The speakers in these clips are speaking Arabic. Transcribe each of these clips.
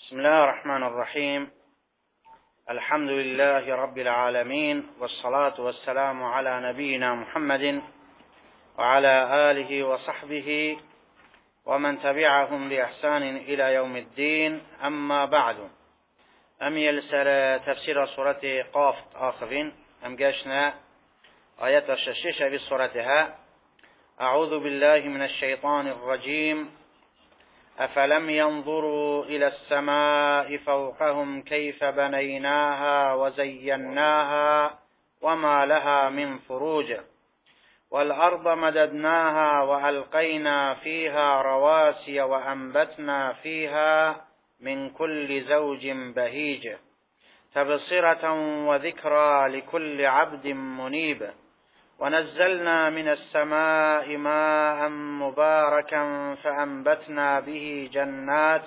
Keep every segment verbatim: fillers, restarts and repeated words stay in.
بسم الله الرحمن الرحيم. الحمد لله رب العالمين، والصلاة والسلام على نبينا محمد وعلى آله وصحبه ومن تبعهم بإحسان إلى يوم الدين. أما بعد، أم يلسل تفسير سورة قاف آخرين أم جاشنا آيات الششيشة بسورتها. أعوذ بالله من الشيطان الرجيم. أفلم ينظروا إلى السماء فوقهم كيف بنيناها وزيناها وما لها من فروج والأرض مددناها وألقينا فيها رواسي وأنبتنا فيها من كل زوج بهيج تبصرة وذكرى لكل عبد منيب ونزلنا من السماء ماء مباركا فأنبتنا به جنات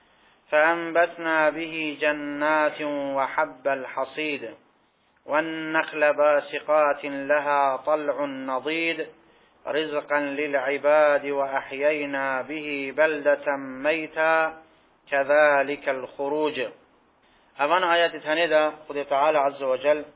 فأنبتنا به جنات وحب الحصيد والنخل باسقات لها طلع نضيد رزقا للعباد وأحيينا به بلدة ميتا كذلك الخروج. أوان آيات تهنيدا خد تعالى عز وجل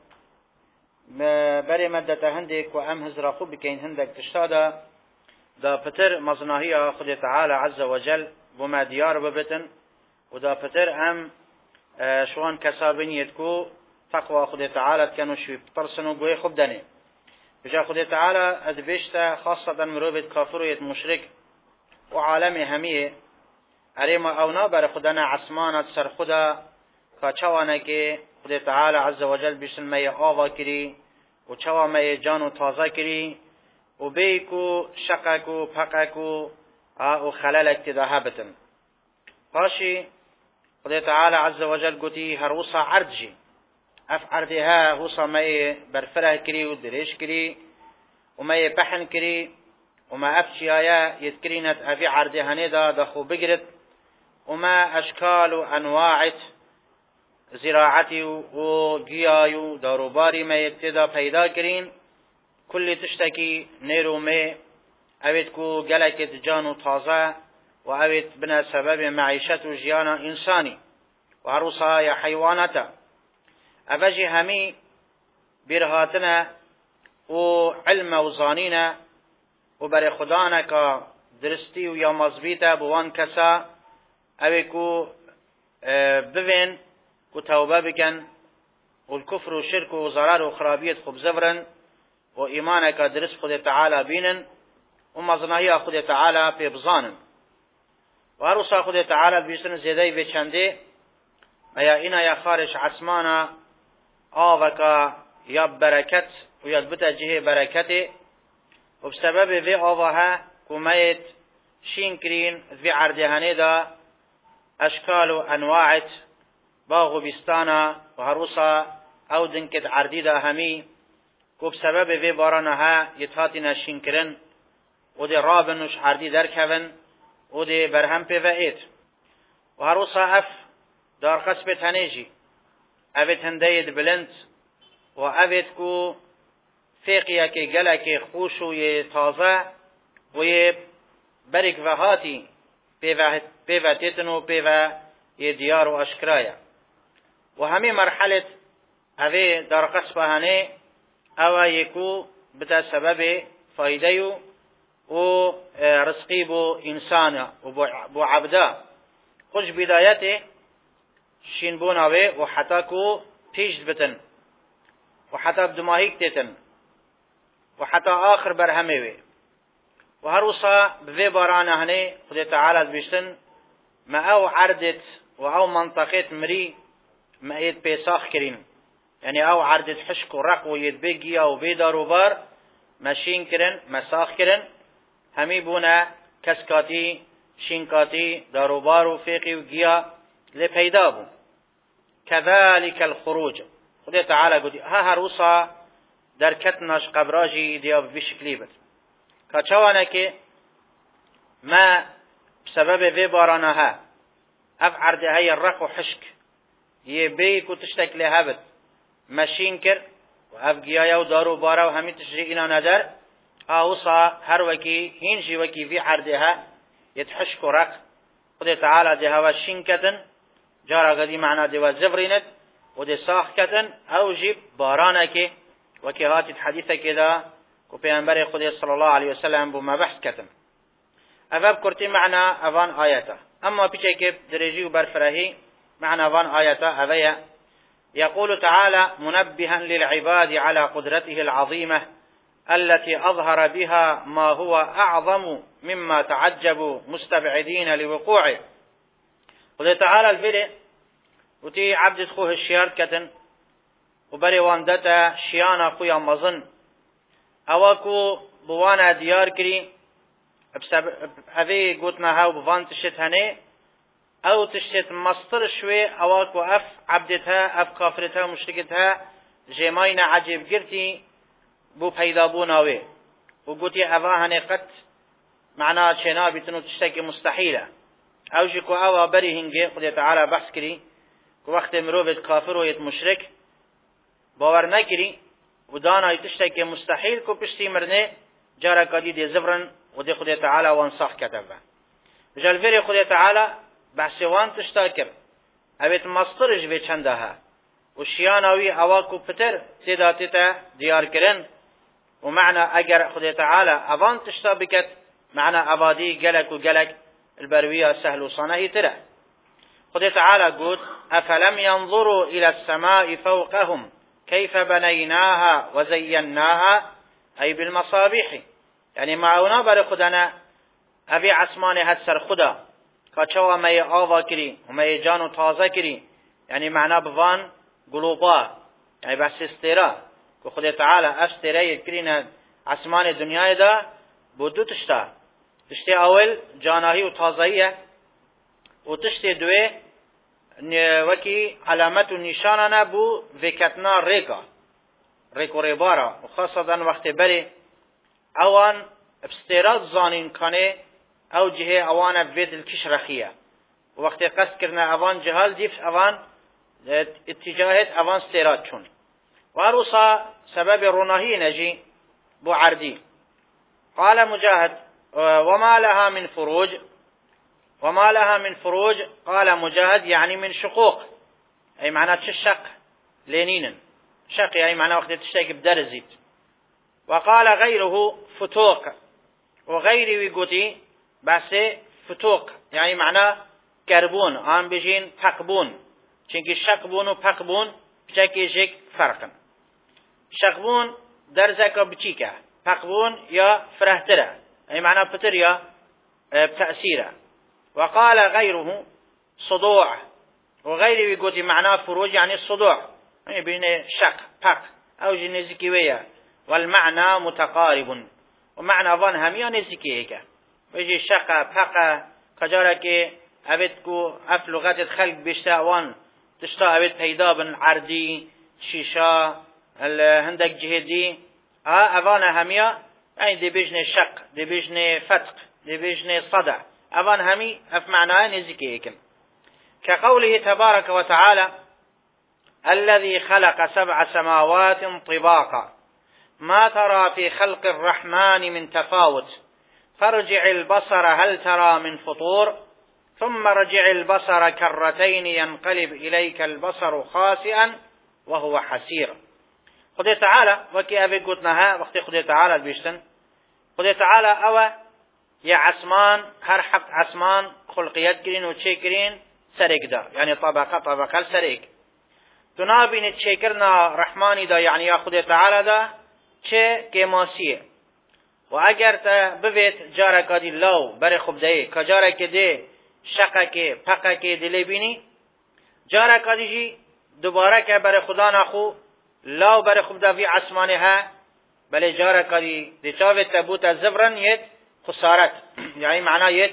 بری مدت هندک و ام هزرا خوب بکین هندک تشتادا دا پتر مزناهی خود تعالی عز وجل بما دیار ببتن و دا پتر ام شوان کسابنیت کو تقوى خود تعالی کنو شوی پرسنو بوی خوب دنی بجا خود تعالی از بیشتا خاصتا مروبت کافر و یت مشرک و عالم همیه اریما اونا بر خودنا عصمانت سر خدا که چوانه که خود تعالی عز وجل بیشتن می آوا کری و چوا می جانو تازه کری و بیکو شقکو پقکو و خلالک تداها بتن. پاشی خود تعالی عز وجل گوتی هر وصا عرض جی اف عرضها وصا می برفره کری و درش کری و می پحن کری و ما افشی آیا یدکرینت افی عرضها نیدا دخو بگرد و ما اشکال و انواعت زراعتی و گیایی و داروباری ما ابتدا پیدا کرین کلی تشتکی نیرو می اوید کو گلکت جانو تازه و اوید بنا سبب معیشت و جیان انسانی و عروسها یا حیوانتا اوجی همی برهاتنا و علم و زانینا و بر خدانا که درستی و یا مضبیتا بوان کسا اوید کو بوین و توبه بکن و الكفر و شرک و ضرار و خرابیت خوب زورن و ایمانک درست خود تعالی بینن و مزناهی خود تعالی پی بزانن و عروسا خود تعالی بیشتن زیده و چنده یا اینا یا خارج عصمانا آوکا یا برکت و یا بتا جه برکت و بسبب وی آوها کمیت شین کرین وی عردهانه دا اشکال و انواعت باغ و بستانا و هروسا او دنکت عردی دا همی کو بسبب وی بارانها یتهاتی نشین کرن و دی رابنوش عردی درکون و دی برهم پی وعید و هروسا اف دار قصب تنیجی اوید هندید بلند و اوید کو فیقیه که گله که خوش و یه تازه و یه برک وحاتی پی وتیتن و پی و یه دیار و اشکرایه و همه مرحله اوه در قصبه هنه او یکو بتا سبب فایده و رزقی بو انسان و بو عبدا خوش بدایت شین بون اوه و حتی کو پیش بتن و حتی بدماهیک تیتن و حتی آخر بر همه وی و هر وصا بوی بارانه هنه خود تعالی بیشتن ما او عردت و او منطقه مری ما اید پیساخ کرین یعنی او عردت حشک و رق و ید بگیا و بیداروبار مشین کرن مساخ کرن همی بونه کسکاتی شینکاتی داروبار و فیقی و گیا لپیدا بون كذلك الخروج. خدا تعالی گویی ها هر وصا در کتناش قبراجی دیا بشکلی بد که چوانه که ما بسبب وی بارانها اف عرده های رق و حشک یه بی کو تشتک لهبت مشین کر و اف گیایا و دارو بارا و همین تشری اینا ندر آوصا هر وکی هینجی وکی وی عرده ها یتحشک و رق خدا تعالی ده هوا شین کتن جارا قدي معنا دوا زفرينت ودي ساخ كتن او جيب بارانك وكي هاتي حديثة كده كبيانبري خدي صلى الله عليه وسلم بما بحث كتن افاب كرتي معنا افان آياته اما بيشيكب درجي وبرفرهي معنا افان آياته افيا يقول تعالى منبها للعباد على قدرته العظيمة التي أظهر بها ما هو أعظم مما تعجبوا مستبعدين لوقوعه. قل تعالى الفيلي وتي عبد خوه الشيار كتن وبري واندتا شيانا خويا مظن أواكو بوانا ديار كري أبي قوتنا هاو بوان تشت هني او تشت مصدر شوي اواكو اف عبدتها اف كافرتها مشركتها جماين عجيب قرتي بو پیدابوناوي وقوتي اوا هني قد معنا چنا بتنو تشتكي مستحيلة او جيكو اوا بري هنگي قد تعالى بحث كري وقت مروفت كافر ويت مشرك باور نكري ودانا يتشتكي مستحيل كو بشتي مرنه جارا قدي دي زفرن ودي قد تعالى وانصاح كتبه جالفيري قد تعالى بحثوان تشتاكر اویت مصدرش به چنده ها و شیانوی اواکو پتر تیدا تیتا دیار کرن و معنى اگر خدا تعالى اوان تشتا بكت معنى ابادي جلك وجلك البروية سهل وصنعي ترى خدا تعالى قد افلم ينظروا الى السماء فوقهم كيف بنيناها وزيناها اي بالمصابيح يعني معونا بر خدنا ابي عثمان هسر خدا کچوا می آوا کری و می جانو تازه کری یعنی معنا بوان گلوبا یعنی بس استرا که خدا تعالی استرا کرین اسمان دنیای دا بودو تشتا تشتی اول جاناهی و تازهیه و تشتی دوی وکی علامت و نشانه بو وکتنا ریکا ریکو ریبارا و خاصتا وقت بری اوان استرا زانین کنه او جهه اوان بيت الكش رخيه وقت قصد كرنا اوان جهال ديف اوان اتجاهات اوان استيراد شون واروصا سبب روناهي نجي بو عردي قال مجاهد وما لها من فروج وما لها من فروج قال مجاهد يعني من شقوق اي معناه تشق لينين شق اي معناه وقت تشتاك بدرزيت وقال غيره فتوق وغيره ويقولي بس فتوق يعني معناه كربون آن بجين پقبون چونكي شقبون و پقبون بچاكي جيك فرقن شقبون درزكا بچيكا پقبون يا فرهتره يعني معناه بتر يا بتأثيره وقال غيره صدوع وغيره يقول معناه فروج يعني الصدوع يعني بين شق پق او جنزكيوية والمعنى متقارب ومعنى ظن هم يا نزكيكا بيجي شقة بقى كجارة كي أبتكو أف لغات الخلق بيشتاوان تشتا أبت پیدا بن عردي شيشا هندك جهدي اه أفانا هميا يعني دي بيجني شق دي بيجني فتق دي بيجني صدع أفان همي أف معناه نزكيكم كقوله تبارك وتعالى الذي خلق سبع سماوات طباقا ما ترى في خلق الرحمن من تفاوت فارجع البصر هل ترى من فطور ثم رجع البصر كرتين ينقلب إليك البصر خاسئا وهو حسير خدای تعالی وکی اوی گوتنها وقتی خدای تعالی بیشتن خدای تعالی او یا عثمان هر حق عثمان خلقیت کرین و چه کرین سرک دا یعنی طبقه طبقه سرک تنابین چه کرنا رحمانی دا یعنی یا خدای تعالی دا چه کماسیه و اگر تا بوید جاره کدی لو بر خوب ده کجاره که ده شقه که پقه که دلی بینی جاره کدی جی دوباره که بر خدا نخو لاو بر خوب ده وی عثمانه ها بله جاره کدی ده چاوه تبوت زفرن ید خسارت یعنی معنا ید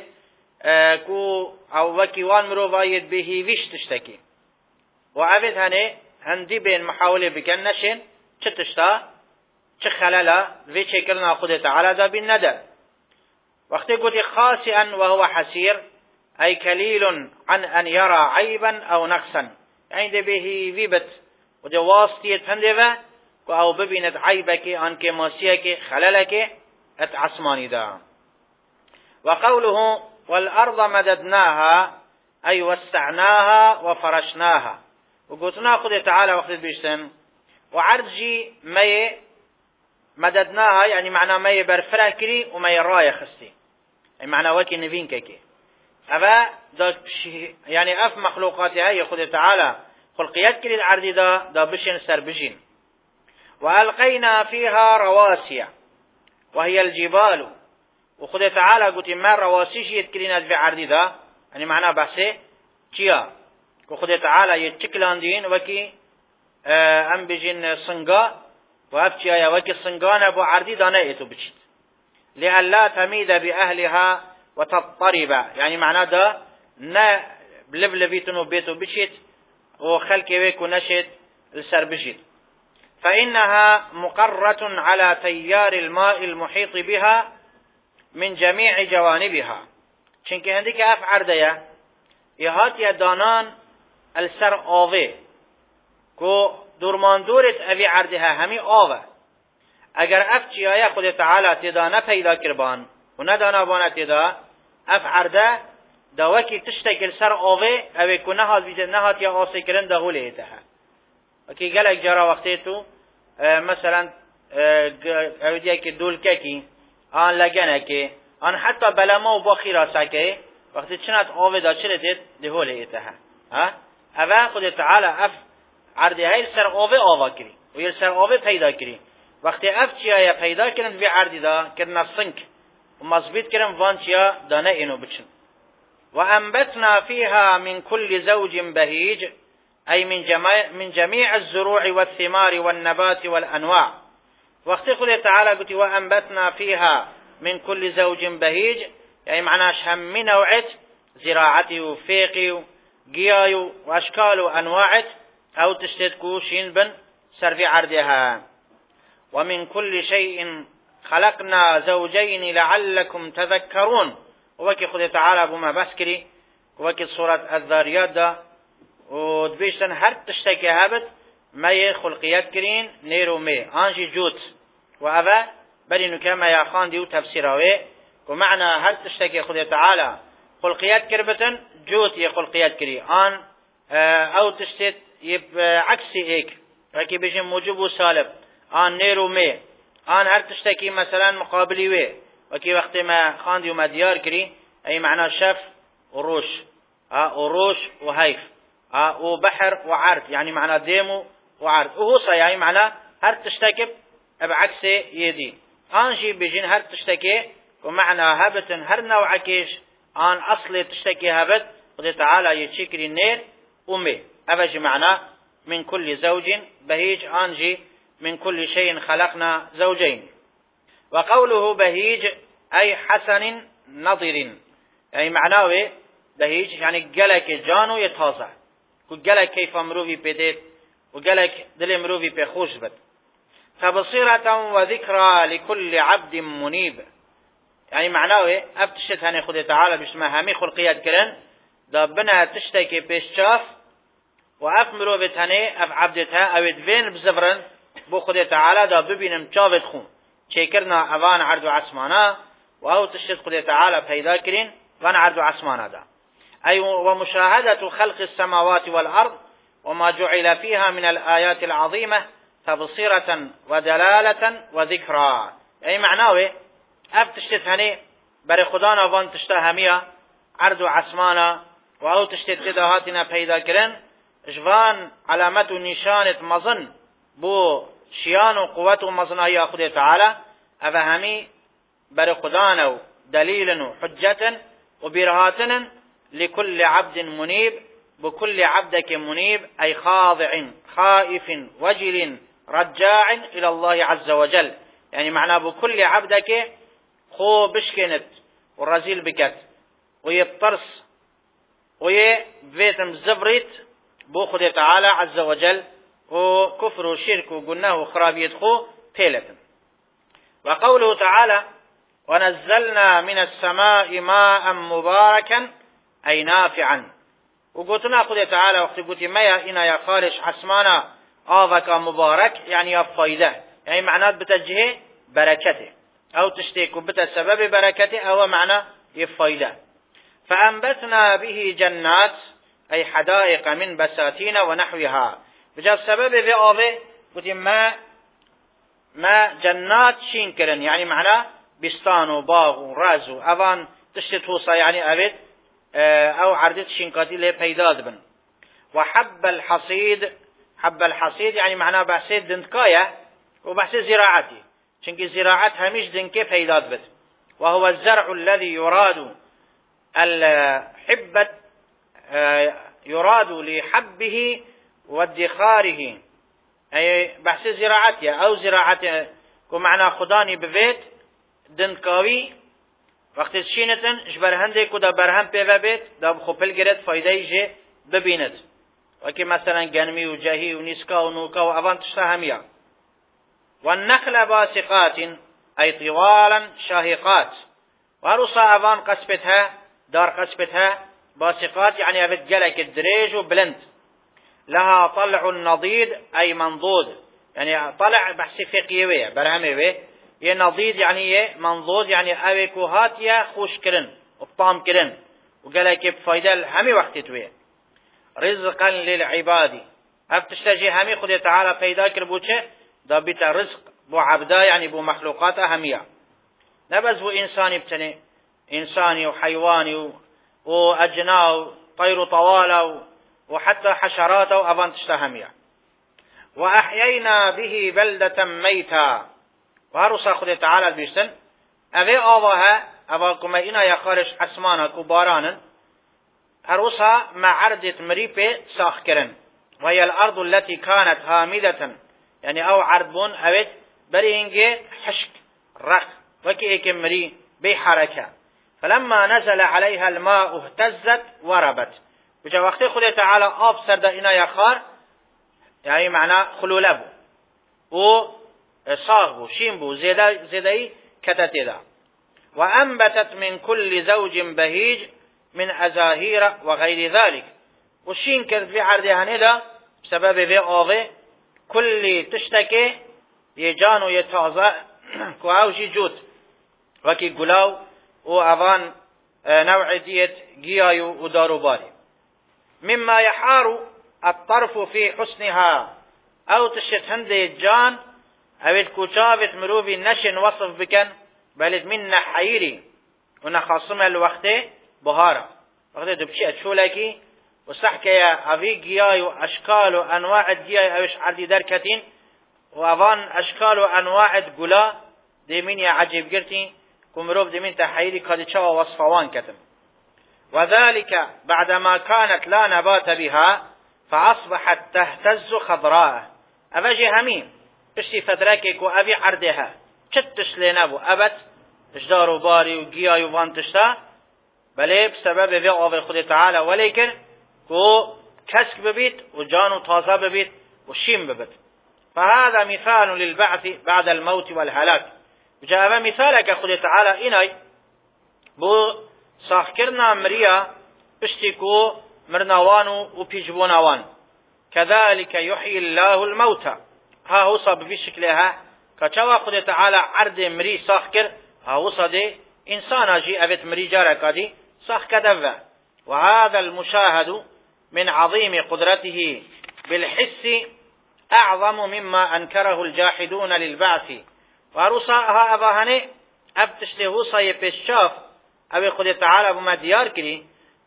کو او وکیوان مروفا ید بهیویش تشتکی و اوید هنه هندی بین محاوله بکن نشین چه تشتا چه خلالا وی چه کرنا خود تعالی دا بین ندر وقتی گوتی خاسئا و هو حسیر ای کلیل عن ان یرا عیبا او نقصا یعنی ده بهی ویبت و ده واسطیت هنده و که او ببیند عیبکی آنکه ماسیکی خلالکی ات عصمانی دا و قوله والارض مددناها أي وسعناها وفرشناها. وقلتنا خذ تعالى وقت بيشتن وعرجي مي مددناها، يعني معنى مي برفرة كري ومي راية خستي، يعني معنى وكي نفين كي أبا يعني أف مخلوقاتها يخذ تعالى خلقيات كري العرض دا دا بشن سر بجين. وألقينا فيها رواسي وهي الجبال. وخذ تعالى قلت ما رواسيش يتكلين في عرض دا، يعني معنى بحثي كيا وخذ تعالى يتكلان دين وكي اه أم بجين صنقا وأفتيا يا وكي صنقان أبو عرض دا نأيتو بجيت لألا تميد بأهلها وتضطرب، يعني معنى دا نا بلبلبيتنو بيتو بجيت وخلقي ويكو نشت السر بجيت. فإنها مقرة على تيار الماء المحيط بها من جميع جوانبها. چونکه هندی که اف عردیا یهات یا دانان السر آوه کو دورمان دورت اوی عردها همی آوه. اگر اف چیایه خود تعالی تدا نپیدا کربان و ندانا بانا تدا اف عرده داوکی تشتکل سر آوه اوی کو نهات بیده نهات یا آسی کرن داغوله ایتها. وکی گلک جارا وقتی تو مثلا اوی دیا که دولکه کی آن لگنه که آن حتی بلما و باخی راسا که وقتی چنات آوه دا چلتید دهوله ایتها. اوه خود تعالی اف عرده های سر آوه آوه کری و یل سر آوه پیدا کری. وقتی اف چیه پیدا کرن به عرده دا کرن سنک و مضبط کرن وان چیه دانه اینو بچن. و انبتنا فيها من كل زوج بهيج أي من جميع, من جميع الزروع والثمار والنبات والأنواع. وقت خذ تعالى قلت وأنبتنا فيها من كل زوج بهيج، يعني معناش هم من نوعت زراعتي وفيقي وقياي وأشكال وأنواعت أو تشتدكو شين بن سرفي عردها. ومن كل شيء خلقنا زوجين لعلكم تذكرون. وكي خذ تعالى بما بسكري وكي صورة الذاريات دا ودبيشتن هر تشتكي هابت ما يخلقيات كرين نيرو مي انجي جوت وأبا بل كما يخان ديو تفسيره. ومعنى هر تشتكي خذ تعالى خلقيات كربتن جوت يخلقيات كري ان او تشتت يب عكسي هيك وكي بيجي موجب وسالب ان نيرو مي ان هر تشتكي مثلا مقابلي وي وكي وقت ما خاندي وما ديار كري اي معنى شف وروش اه وروش وهيف اه وبحر وعرض، يعني معنى ديمو وعرض وهو صياي معنى هر تشتكي بعكس يدي انجي بيجين هر تشتكي ومعنى هبتن هر نوع كيش ان اصل تشتكي هبت وده تعالى يتشكري النير امي ابجي معنى من كل زوج بهيج انجي من كل شيء خلقنا زوجين. وقوله بهيج أي حسن نظر، يعني معناه بهيج يعني قلك جانو يتهازع قلك كيف مروفي بديت وقلك دل مروفي بخوش بد. فبصيرة وذكرى لكل عبد منيب، يعني معناه أبتشت هني خذ تعالى بشما همي خلقيات كرن دابنا تشتكي بيشاف وأف مروفي هني أف عبدتها أو دفين بزفرن بو خذ تعالى دا ببينم شافت خون شكرنا أوان عرض عسمانا وأو تشتت خذ تعالى پیدا كرين وان عرض عسمانا دا. أي ومشاهدة خلق السماوات والأرض وما جعل فيها من الآيات العظيمة تبصيرة ودلالة وذكرى، أي معناه أف تشتت هني بري خدانا وان تشتهمية عرض عسمانا وأو تشتت تدهاتنا پیدا كرين جوان علامة نشانة مظن بو شيان وقوة ومظنها خذ تعالى أفهمي بر خدانا دليل وحجة وبرهاتنا لكل عبد منيب، بكل عبدك منيب أي خاضع خائف وجل رجاع إلى الله عز وجل، يعني معنى بكل عبدك خو بشكنت والرزيل بكت ويبطرس ويبيتم زبريت بوخذ تعالى عز وجل وكفر وشرك وقلناه وخرابيت خو تيلة. وقوله تعالى ونزلنا من السماء ماء مباركا أي نافعا. وقلتنا خذ تعالى وقت قلت ميا إنا يا خالش حسمانا آفك مبارك يعني يا فايدة، يعني معناه بتجهه بركته أو تشتيك بتا سبب بركته أو معنى يفايدة. فأنبتنا به جنات أي حدائق من بساتين ونحوها. بجاب سبب في آوه قلت ما ما جنات شين كرن، يعني معناه بستان وباغ ورز وأوان تشتتوصا، يعني أبد أو عردت شينكاتي اللي بيداد بن. وحب الحصيد، حب الحصيد يعني معناه بحسيد دنتكاية وبحسيد زراعتي، شنك زراعتها مش دنكي بيداد بد. وهو الزرع الذي يراد الحبة، يراد لحبه وادخاره، أي بحسيد زراعتي أو زراعته كمعنى خداني ببيت دنتكاوي وقت شينتن جبر هندي كده برهم بيوا بيت دا بخوبل جرد فايده يجي ببينت. وكي مثلا جنمي وجهي ونسكا ونوكا وأبان تشتهميا. والنخل باسقات أي طوالا شاهقات، وهرصا أبان قسبتها دار قسبتها باسقات يعني أبد جلك الدريج وبلند. لها طلع نضيد أي منضود، يعني طلع بحسي فقيوية برهمي يه نضيد يعني يه منضود، يعني اويكو هاتيا خوش كرن وبطام كرن وقالك بفايدة همي وقت تويه. رزقا للعباد، افتشتجي همي خد تعالى فايدة كربوچه دا بيتا رزق بو عبدا يعني بو مخلوقات همية، نبز بو انساني بتني انساني وحيواني واجناو طير طوالة وحتى حشرات وابان تشتهمية. واحيينا به بلدة ميتا، وهرسا خد تعالى بيشتن اوه آواها اواكما انا يخارش اسمانا كباران هرسا مع عردة مريبه ساخ كرن. وهي الارض التي كانت هامدة، يعني او عرضون اوت برينجي حشك رق وكي ايك مري بحركة، فلما نزل عليها الماء اهتزت وربت. وجا وقت خد تعالى آب سرد انا يخار يعني معنى خلولبو و صاغبو شيمبو زيدا زيداي كتتدا. وأنبتت من كل زوج بهيج من أزاهير وغير ذلك. وشين كذ في عرضها ندا بسبب في آوه كل تشتكي يجانو يتعزى كواوشي جوت وكي قلاو وأظان نوع ديت جيايو ودارو باري. مما يحار الطرف في حسنها أو تشت هندي جان اوید کوچاوت مروبی نشن وصف بکن بلد من نحیری و نخاصم الوقت بهارا وقت دبشی اتشولکی و صحکه اوی گیای و اشکال و انواع گیای اوش عردی در کتین و اوان اشکال و انواع گلا دیمین یا عجیب گرتین کمروب دیمین تحیری کادچا و وصفوان کتن. وذلك بعدما كانت لا نبات بها فأصبحت تهتز خضراء. أفجي همين اشتي فتركك وأبي عردها شتش لنبو أبت اجدار باري وقياي وفانتشتا بلي بسبب في أوفي خد تعالى، ولكن كو كسك ببيت وجانو طازة ببيت وشيم ببيت. فهذا مثال للبعث بعد الموت والهلاك. وجاء مثالك خد تعالى إناي بو ساخكرنا مريا اشتكو مرنوانو وبيجبونوان. كذلك يحيي الله الموتى. ها هو صاب في شكلها كتوا خد تعالى عرض مري ساخكر ها هو صدي إنسان جي أبت مري جارك دي ساخ كدفع. وهذا المشاهد من عظيم قدرته بالحس أعظم مما أنكره الجاحدون للبعث. وروسا ها أباهني أبتشته صاي بشاف أبي خد تعالى بما ديار كري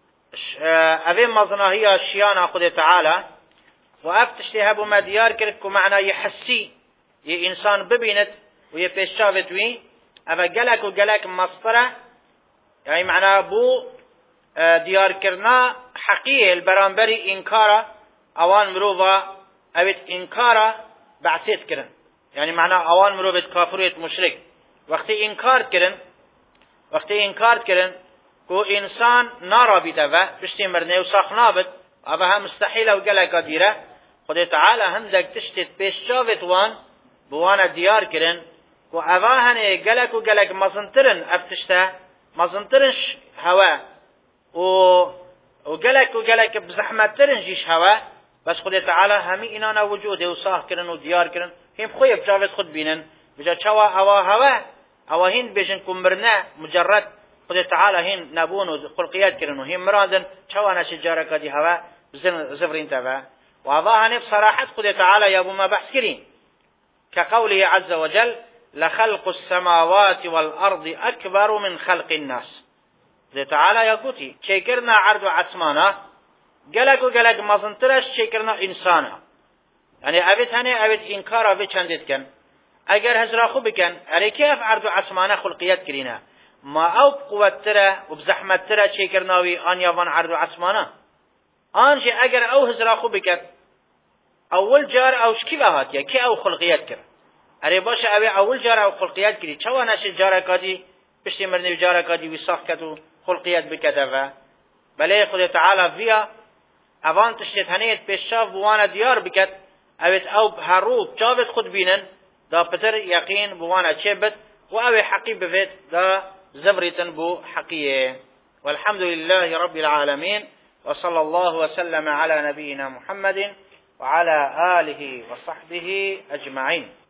أبي مظناهية الشيانة خد تعالى وأفتشته بما ديار كرت كمعنى يحسي ي إنسان ببينت ويبشافت وي أبا جلك وجلك مصطرة يعني معنى بو ديار كرنا حقيقي البرانبري إنكارا أوان مروفا أبت إنكارا بعثت كرن، يعني معنى أوان مروفة كافرية مشرك وقت إنكار كرن وقت إنكار كرن كو إنسان نارا بيتفا بشتي مرنه وصاخ نابت أبها مستحيلة وجلك ديره. خد تعالى هندك تشتت بيشافت وان بوانا ديار كرن كو أباهن جلك وجلك مزنترن أفتشته مزنترنش هوا و وجلك وجلك بزحمة ترنجيش هوا بس خد تعالى همي إنانا وجوده وصاح كرن وديار كرن هم خويا بجافت خد بينن بجا شوا هوا هوا هوا هند بيجن كمرنا مجرد خود تعالی هین نبون و خلقیت کردن و هین مرادن چوانش جاره کدی هوا زفرین تبا و هذا هنه بصراحت خود تعالی یابو ما بحث کرین كقوله عز وجل لخلق السماوات والأرض أكبر من خلق الناس ذي تعالى يقولي شكرنا عرض عثمانا قلق وقلق مظنترش شكرنا إنسانا يعني أبت هني أبت إنكار أبت شندت كان أجر هزراخو بكن أري كيف عرض عثمانا خلقيات كرينا ما أو بقوة ترى وبزحمة ترى شكرناوي أن يفان عرض عثمانا أنشي أجر أو هزراخو بكن اول جار او شکی بهات یا کی او خلقیت کرد اره باشه اوی اول جار او خلقیت کردی چوانش جار کادی پشت مرنی جار کادی وساخ کدو خلقیت بکده و بله خود تعالی ویا اوان تشت هنیت پیشاف بوانا دیار بکد اویت او هروب جاوت خود بینن دا پتر یقین بوانا چه بد و اوی حقی بفید دا زبریتن بو حقیه والحمد لله رب العالمين وصلى الله وسلم على نبينا محمد وعلى آله وصحبه أجمعين.